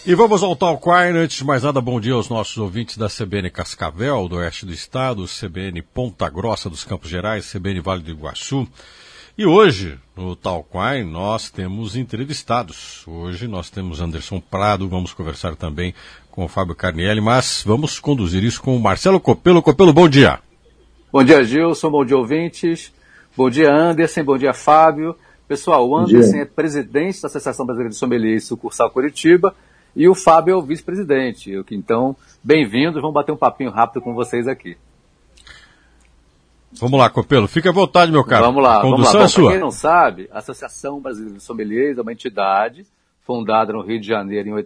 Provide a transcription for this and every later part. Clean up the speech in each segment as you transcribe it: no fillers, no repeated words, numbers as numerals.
E vamos ao Talk Wine. Antes de mais nada, bom dia aos nossos ouvintes da CBN Cascavel, do oeste do estado, CBN Ponta Grossa dos Campos Gerais, CBN Vale do Iguaçu. E hoje, no Talk Wine, nós temos entrevistados. Hoje nós temos Anderson Prado, vamos conversar também com o Fábio Carnielli, mas vamos conduzir isso com o Marcelo Copelo. Copelo, bom dia. Bom dia, Gilson, bom dia, ouvintes. Bom dia, Anderson, bom dia, Fábio. Pessoal, o Anderson é presidente da Associação Brasileira de Sommeliers Sucursal Curitiba e o Fábio é o vice-presidente. Então, bem-vindos, vamos bater um papinho rápido com vocês aqui. Vamos lá, Copelo, fique à vontade, meu caro. Vamos lá, a condução vamos lá. é sua. Para quem não sabe, a Associação Brasileira de Sommeliers é uma entidade fundada no Rio de Janeiro em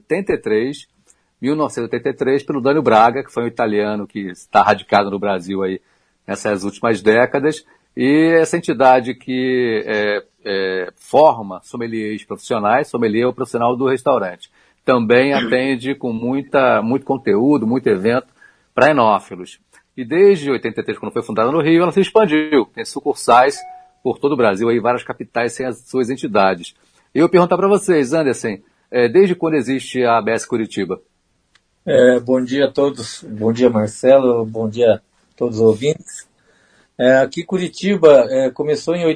1983, pelo Dânio Braga, que foi um italiano que está radicado no Brasil aí nessas últimas décadas. E essa entidade que forma sommeliers profissionais, sommelier é o profissional do restaurante. Também atende com muito conteúdo, muito evento para enófilos. E desde 83, quando foi fundada no Rio, ela se expandiu. Tem sucursais por todo o Brasil, aí várias capitais sem as suas entidades. E eu perguntar para vocês, Anderson, desde quando existe a ABS Curitiba? Bom dia a todos. Bom dia, Marcelo. Bom dia a todos os ouvintes. Aqui Curitiba começou em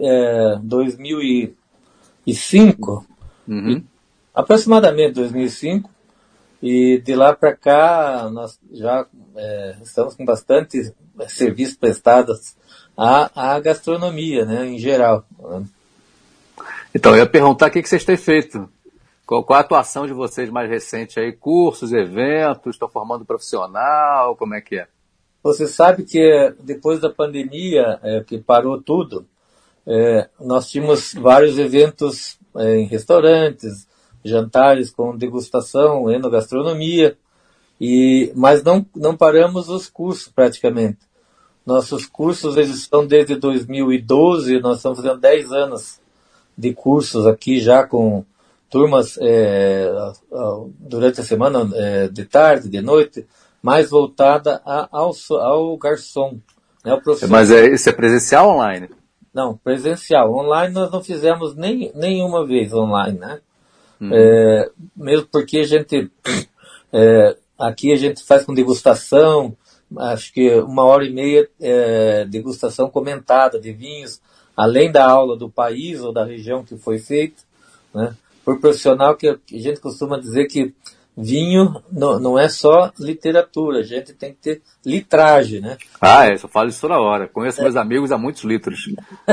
2005, aproximadamente 2005, e de lá para cá nós já estamos com bastante serviços prestados à gastronomia, né, em geral. Então, eu ia perguntar o que vocês têm feito. Qual a atuação de vocês mais recente aí? Cursos, eventos, estão formando profissional, como é que é? Você sabe que depois da pandemia, que parou tudo, nós tínhamos vários eventos em restaurantes, jantares com degustação, enogastronomia, mas não paramos os cursos praticamente. Nossos cursos eles estão desde 2012, nós estamos fazendo 10 anos de cursos aqui já com turmas durante a semana, de tarde, de noite, mais voltada ao garçom, né, o profissional. Mas isso é presencial ou online? Não, presencial. Online nós não fizemos nenhuma vez online, né? Mesmo porque aqui a gente faz com degustação, acho que 1h30 degustação comentada de vinhos, além da aula do país ou da região que foi feito, né? Por profissional que a gente costuma dizer que vinho não é só literatura, a gente tem que ter litragem, né? Eu falo isso toda hora. Conheço meus amigos há muitos litros.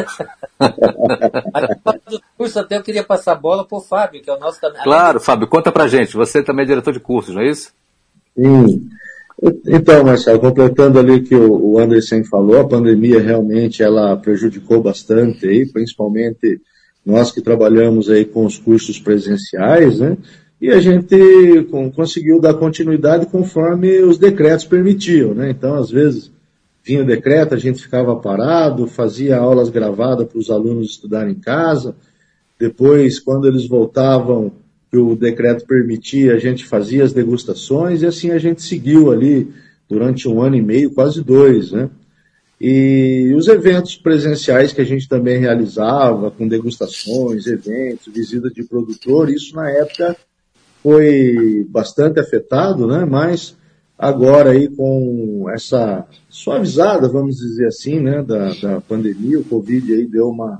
Do curso até eu queria passar a bola pro Fábio, que é o nosso também. Claro, Fábio, conta pra gente. Você também é diretor de cursos, não é isso? Sim. Então, Marcelo, completando ali o que o Anderson falou, a pandemia realmente ela prejudicou bastante aí, principalmente nós que trabalhamos aí com os cursos presenciais, né? E a gente conseguiu dar continuidade conforme os decretos permitiam, né? Então, às vezes, vinha o decreto, a gente ficava parado, fazia aulas gravadas para os alunos estudarem em casa. Depois, quando eles voltavam, que o decreto permitia, a gente fazia as degustações e assim a gente seguiu ali durante 1 ano e meio, quase 2, né? E os eventos presenciais que a gente também realizava, com degustações, eventos, visita de produtor, isso na época foi bastante afetado, né? Mas agora aí com essa suavizada, vamos dizer assim, né, da pandemia, o Covid aí deu uma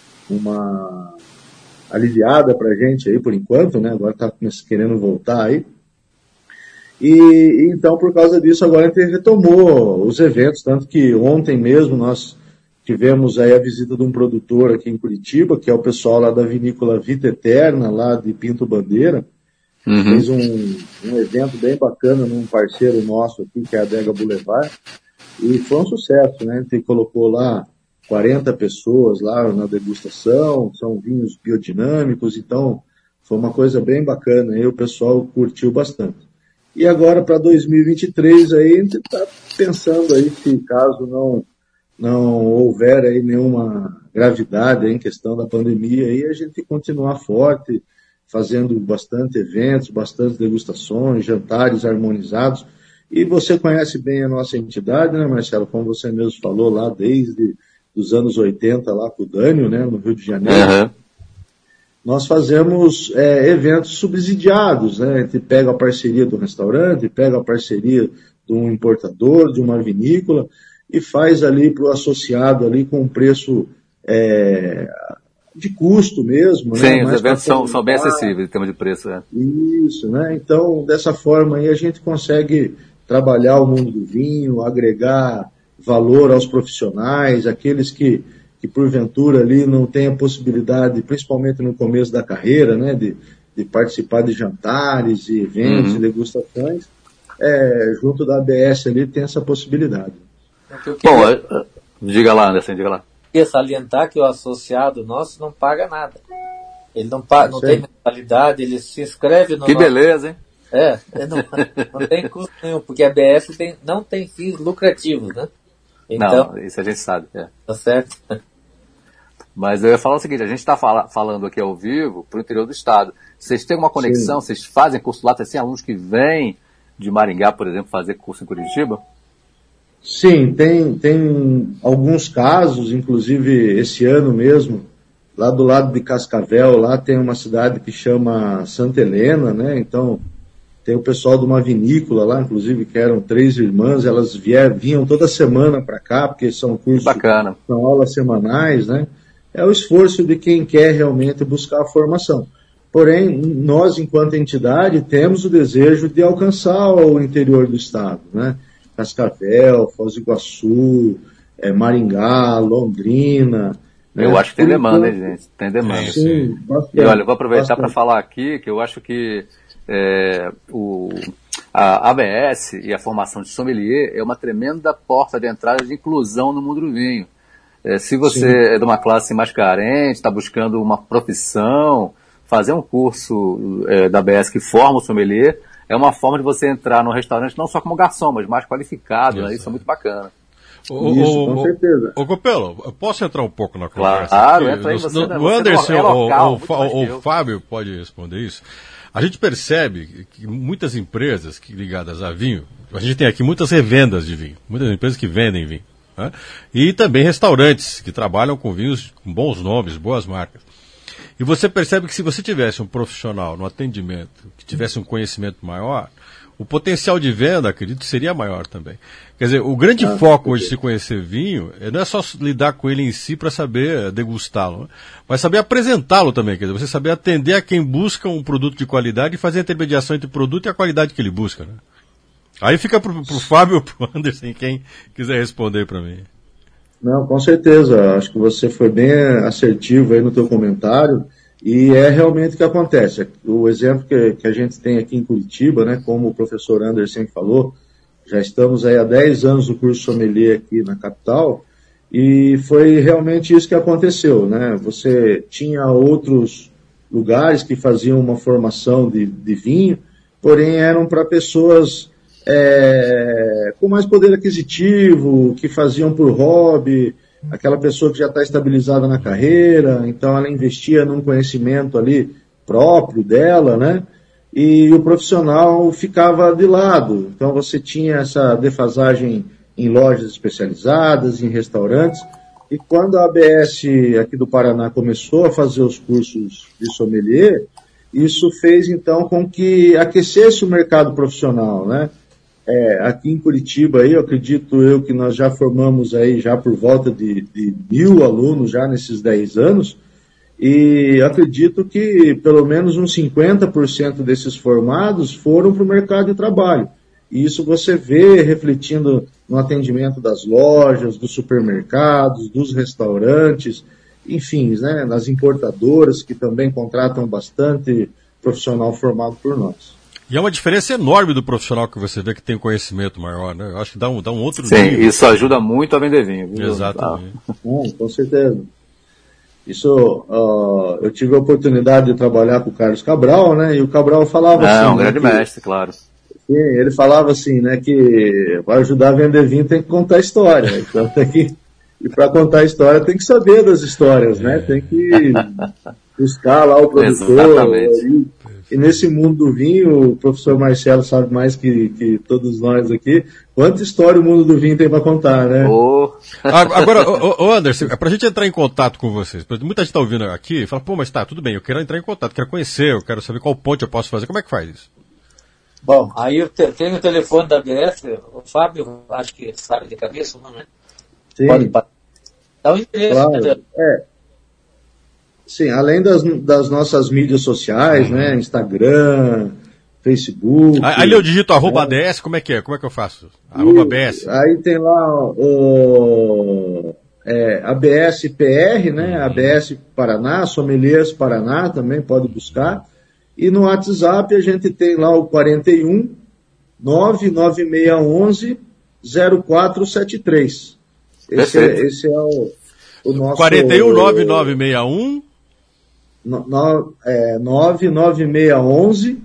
aliviada pra gente aí por enquanto, né? Agora tá querendo voltar aí. E então, por causa disso, agora a gente retomou os eventos, tanto que ontem mesmo nós tivemos aí a visita de um produtor aqui em Curitiba, que é o pessoal lá da vinícola Vita Eterna, lá de Pinto Bandeira. Fez um evento bem bacana num parceiro nosso aqui, que é a Adega Boulevard, e foi um sucesso, né? A gente colocou lá 40 pessoas lá na degustação, são vinhos biodinâmicos, então foi uma coisa bem bacana, aí o pessoal curtiu bastante. E agora para 2023 aí a gente está pensando aí se caso não houver aí nenhuma gravidade aí em questão da pandemia, aí a gente continuar forte, fazendo bastante eventos, bastante degustações, jantares harmonizados. E você conhece bem a nossa entidade, né, Marcelo? Como você mesmo falou lá, desde os anos 80 lá com o Dânio, né, no Rio de Janeiro. nós fazemos eventos subsidiados, né? A gente pega a parceria do restaurante, pega a parceria de um importador, de uma vinícola, e faz ali para o associado ali com um preço de custo mesmo. Sim, né? Os eventos são bem acessíveis em termos de preço. Isso, né? Então, dessa forma aí a gente consegue trabalhar o mundo do vinho, agregar valor aos profissionais, aqueles que porventura ali não têm a possibilidade, principalmente no começo da carreira, né, de participar de jantares e eventos e degustações, junto da ABS ali tem essa possibilidade. Bom, diga lá, Anderson, diga lá. Eu queria salientar que o associado nosso não paga nada. Ele não tem mensalidade, ele se inscreve no Que beleza, hein? Não tem custo nenhum, porque a ABS não tem fins lucrativos, né? Então, não, isso a gente sabe. Tá certo. Mas eu ia falar o seguinte, a gente está falando aqui ao vivo para o interior do estado. Vocês têm uma conexão, vocês fazem curso lá, tem alunos que vêm de Maringá, por exemplo, fazer curso em Curitiba? Sim, tem alguns casos, inclusive esse ano mesmo, lá do lado de Cascavel, lá tem uma cidade que chama Santa Helena, né? Então, tem o pessoal de uma vinícola lá, inclusive, que eram 3 irmãs, elas vinham toda semana para cá, porque são cursos, bacana. São aulas semanais, né? É o esforço de quem quer realmente buscar a formação. Porém, nós, enquanto entidade, temos o desejo de alcançar o interior do estado, né? Cascavel, Foz do Iguaçu, Maringá, Londrina. Eu acho que tem demanda, hein, gente? Tem demanda. Sim, e olha, eu vou aproveitar para falar aqui que eu acho que a ABS e a formação de sommelier é uma tremenda porta de entrada de inclusão no mundo do vinho. Se você é de uma classe mais carente, está buscando uma profissão, fazer um curso da ABS que forma o sommelier é uma forma de você entrar no restaurante não só como garçom, mas mais qualificado, né? Isso é muito bacana. Isso, com certeza. Ô Copelo, posso entrar um pouco na conversa? Claro, entra aí, você o Anderson ou o Fábio pode responder isso. A gente percebe que muitas empresas ligadas a vinho, a gente tem aqui muitas revendas de vinho, muitas empresas que vendem vinho, né? E também restaurantes que trabalham com vinhos com bons nomes, boas marcas. E você percebe que se você tivesse um profissional no atendimento, que tivesse um conhecimento maior, o potencial de venda, acredito, seria maior também. Quer dizer, o grande foco hoje de se conhecer vinho não é só lidar com ele em si para saber degustá-lo, né? Mas saber apresentá-lo também, quer dizer, você saber atender a quem busca um produto de qualidade e fazer a intermediação entre o produto e a qualidade que ele busca, né? Aí fica pro Fábio ou pro Anderson, quem quiser responder para mim. Não, com certeza. Acho que você foi bem assertivo aí no teu comentário. E é realmente o que acontece. O exemplo que a gente tem aqui em Curitiba, né, como o professor Anderson falou, já estamos aí há 10 anos no curso sommelier aqui na capital, e foi realmente isso que aconteceu, né? Você tinha outros lugares que faziam uma formação de vinho, porém eram para pessoas com mais poder aquisitivo, que faziam por hobby, aquela pessoa que já está estabilizada na carreira, então ela investia num conhecimento ali próprio dela, né? E o profissional ficava de lado. Então você tinha essa defasagem em lojas especializadas, em restaurantes, e quando a ABS aqui do Paraná começou a fazer os cursos de sommelier, isso fez então com que aquecesse o mercado profissional, né? Aqui em Curitiba, aí, eu acredito que nós já formamos aí já por volta de 1.000 alunos já nesses 10 anos, e acredito que pelo menos uns 50% desses formados foram para o mercado de trabalho. E isso você vê refletindo no atendimento das lojas, dos supermercados, dos restaurantes, enfim, né, nas importadoras que também contratam bastante profissional formado por nós. E é uma diferença enorme do profissional que você vê que tem um conhecimento maior, né? Eu acho que dá um outro nível. Sim, nível. Isso ajuda muito a vender vinho. Viu? Exatamente. Com certeza. Isso, eu tive a oportunidade de trabalhar com o Carlos Cabral, né? E o Cabral falava assim... um grande mestre, claro. Sim, ele falava assim, né? Que para ajudar a vender vinho tem que contar a história. Então tem que... E para contar a história tem que saber das histórias, né? Tem que buscar lá o produtor... Exatamente. E nesse mundo do vinho, o professor Marcelo sabe mais que todos nós aqui, quanta história o mundo do vinho tem para contar, né? Agora, Anderson, para a gente entrar em contato com vocês, muita gente está ouvindo aqui e fala, pô, mas tá, tudo bem, eu quero entrar em contato, quero conhecer, eu quero saber qual ponte eu posso fazer, como é que faz isso? Bom, aí eu tenho o telefone da ABS, o Fábio, acho que sabe de cabeça, não, né? Sim. Pode dar o endereço. Claro. Sim, além das nossas mídias sociais, né? Instagram, Facebook. Aí eu digito @ABS, como é que é? Como é que eu faço? @ABS. Aí tem lá o ABS PR, né? ABS Paraná, Sommeliers Paraná também pode buscar. E no WhatsApp a gente tem lá o 41 99611 0473. Esse é o nosso... 41 9961 99611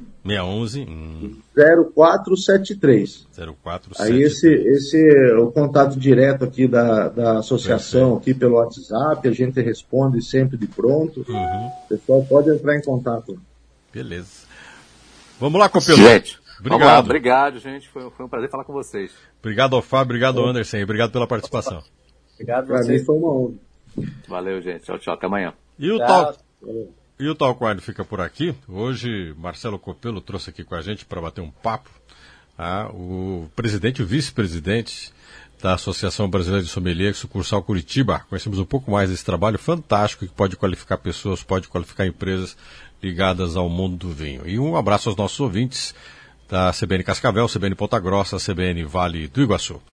0473. 0473. Aí esse é o contato direto aqui da associação, aqui pelo WhatsApp, a gente responde sempre de pronto. O pessoal pode entrar em contato. Beleza. Vamos lá, Copelo. Gente, obrigado. Vamos lá, obrigado, gente. Foi um prazer falar com vocês. Obrigado ao Fábio, obrigado ao Anderson, obrigado pela participação. Obrigado a Para vocês. mim foi uma honra. Valeu, gente. Tchau, tchau. Até amanhã. E o Talk Wine fica por aqui. Hoje, Marcelo Copelo trouxe aqui com a gente para bater um papo o presidente e o vice-presidente da Associação Brasileira de Sommelier, sucursal Curitiba. Conhecemos um pouco mais desse trabalho fantástico que pode qualificar pessoas, pode qualificar empresas ligadas ao mundo do vinho. E um abraço aos nossos ouvintes da CBN Cascavel, CBN Ponta Grossa, CBN Vale do Iguaçu.